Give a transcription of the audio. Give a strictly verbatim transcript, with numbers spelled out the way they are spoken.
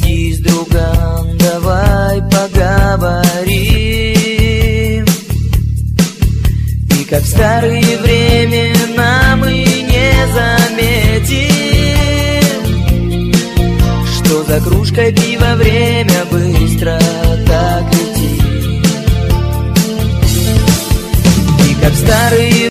Садись, друган, давай поговорим. И как в старые времена мы не заметим, что за кружкой пива время быстро так летит. И как в старые